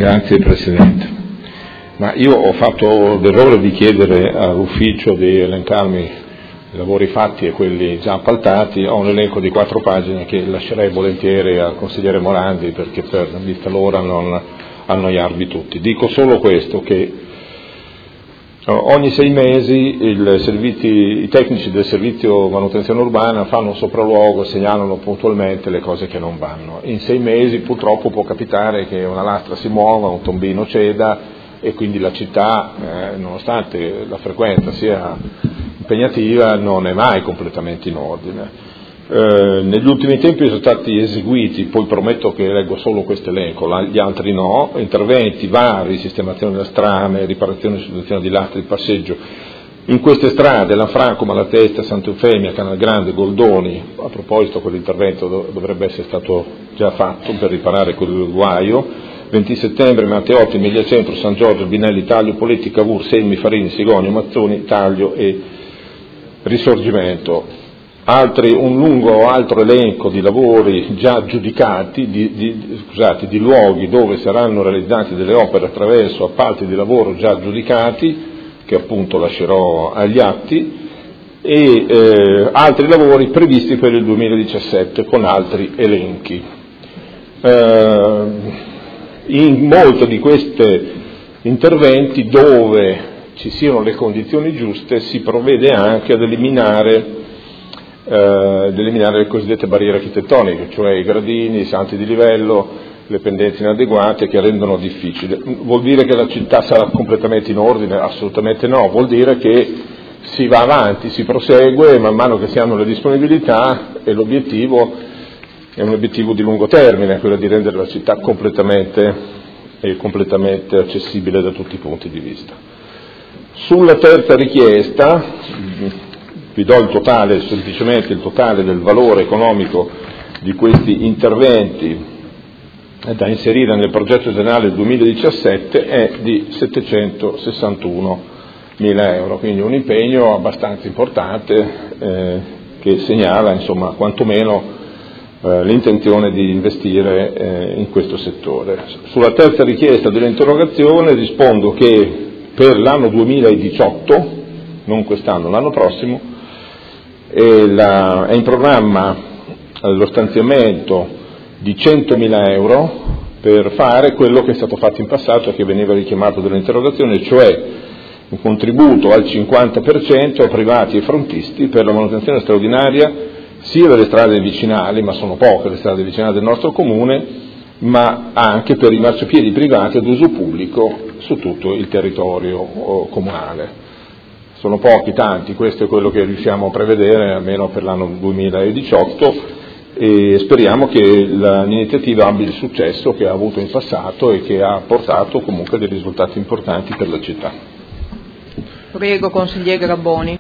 Grazie Presidente. Ma io ho fatto l'errore di chiedere all'ufficio di elencarmi i lavori fatti e quelli già appaltati. Ho un elenco di 4 pagine che lascerei volentieri al consigliere Morandi, perché per vista l'ora non annoiarvi tutti. Dico solo questo, che ogni 6 mesi i tecnici del servizio manutenzione urbana fanno un sopralluogo e segnalano puntualmente le cose che non vanno. In 6 mesi purtroppo può capitare che una lastra si muova, un tombino ceda, e quindi la città, nonostante la frequenza sia impegnativa, non è mai completamente in ordine. Negli ultimi tempi sono stati eseguiti, poi prometto che leggo solo questo elenco, gli altri no, interventi vari, sistemazione delle strade, riparazione e sostituzione di lastre di passeggio in queste strade, Lanfranco, Malatesta, Sant'Eufemia, Canal Grande, Goldoni. A proposito, quell'intervento dovrebbe essere stato già fatto per riparare quel guaio. 20 settembre, Matteotti, Emilia Centro, San Giorgio, Binelli, Taglio, Poletti, Cavour, Selmi, Farini, Sigonio, Mazzoni, Taglio e Risorgimento. Un lungo altro elenco di lavori già giudicati, di luoghi dove saranno realizzate delle opere attraverso appalti di lavoro già giudicati, che appunto lascerò agli atti, e altri lavori previsti per il 2017 con altri elenchi. In molti di questi interventi, dove ci siano le condizioni giuste, si provvede anche ad eliminare le cosiddette barriere architettoniche, cioè i gradini, i salti di livello, le pendenze inadeguate che rendono difficile. Vuol dire che la città sarà completamente in ordine? Assolutamente no, vuol dire che si va avanti, si prosegue man mano che si hanno le disponibilità, e l'obiettivo è un obiettivo di lungo termine, quello di rendere la città completamente accessibile da tutti i punti di vista. Sulla terza richiesta vi do il totale, semplicemente il totale del valore economico di questi interventi da inserire nel progetto generale 2017 è di 761.000 euro, quindi un impegno abbastanza importante che segnala insomma quantomeno l'intenzione di investire in questo settore. Sulla terza richiesta dell'interrogazione rispondo che per l'anno 2018, non quest'anno, l'anno prossimo, è in programma lo stanziamento di 100.000 euro per fare quello che è stato fatto in passato e che veniva richiamato dall'interrogazione, cioè un contributo al 50% a privati e frontisti per la manutenzione straordinaria sia delle strade vicinali, ma sono poche le strade vicinali del nostro comune, ma anche per i marciapiedi privati ad uso pubblico su tutto il territorio comunale. Sono pochi, tanti, questo è quello che riusciamo a prevedere almeno per l'anno 2018, e speriamo che l'iniziativa abbia il successo che ha avuto in passato e che ha portato comunque dei risultati importanti per la città. Prego, consigliere Rabboni.